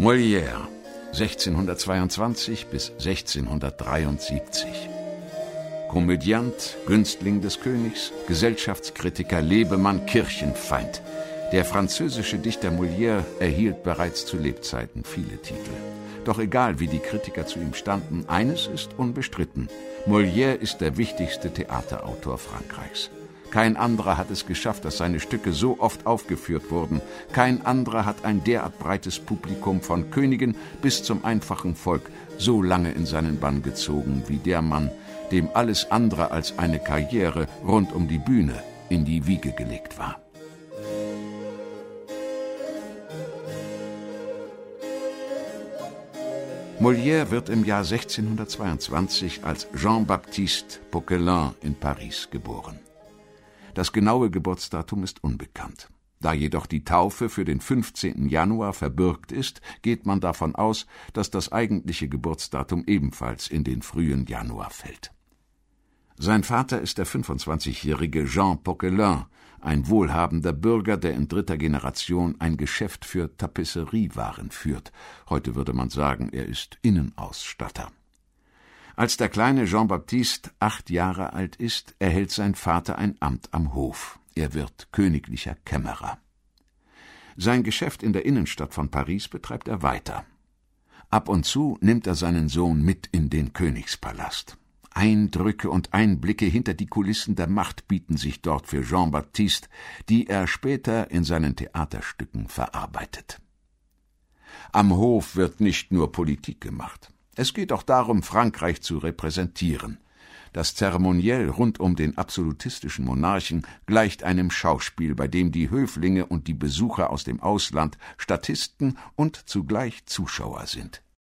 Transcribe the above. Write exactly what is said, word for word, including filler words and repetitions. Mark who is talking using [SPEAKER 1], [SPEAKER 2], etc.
[SPEAKER 1] Molière, sechzehnhundertzweiundzwanzig bis sechzehnhundertdreiundsiebzig. Komödiant, Günstling des Königs, Gesellschaftskritiker, Lebemann, Kirchenfeind. Der französische Dichter Molière erhielt bereits zu Lebzeiten viele Titel. Doch egal, wie die Kritiker zu ihm standen, eines ist unbestritten: Molière ist der wichtigste Theaterautor Frankreichs. Kein anderer hat es geschafft, dass seine Stücke so oft aufgeführt wurden. Kein anderer hat ein derart breites Publikum von Königen bis zum einfachen Volk so lange in seinen Bann gezogen wie der Mann, dem alles andere als eine Karriere rund um die Bühne in die Wiege gelegt war. Molière wird im Jahr sechzehnhundertzweiundzwanzig als Jean-Baptiste Poquelin in Paris geboren. Das genaue Geburtsdatum ist unbekannt. Da jedoch die Taufe für den fünfzehnten Januar verbürgt ist, geht man davon aus, dass das eigentliche Geburtsdatum ebenfalls in den frühen Januar fällt. Sein Vater ist der fünfundzwanzigjährige Jean Poquelin, ein wohlhabender Bürger, der in dritter Generation ein Geschäft für Tapezeriewaren führt. Heute würde man sagen, er ist Innenausstatter. Als der kleine Jean-Baptiste acht Jahre alt ist, erhält sein Vater ein Amt am Hof. Er wird königlicher Kämmerer. Sein Geschäft in der Innenstadt von Paris betreibt er weiter. Ab und zu nimmt er seinen Sohn mit in den Königspalast. Eindrücke und Einblicke hinter die Kulissen der Macht bieten sich dort für Jean-Baptiste, die er später in seinen Theaterstücken verarbeitet. Am Hof wird nicht nur Politik gemacht. Es geht auch darum, Frankreich zu repräsentieren. Das Zeremoniell rund um den absolutistischen Monarchen gleicht einem Schauspiel, bei dem die Höflinge und die Besucher aus dem Ausland Statisten und zugleich Zuschauer sind.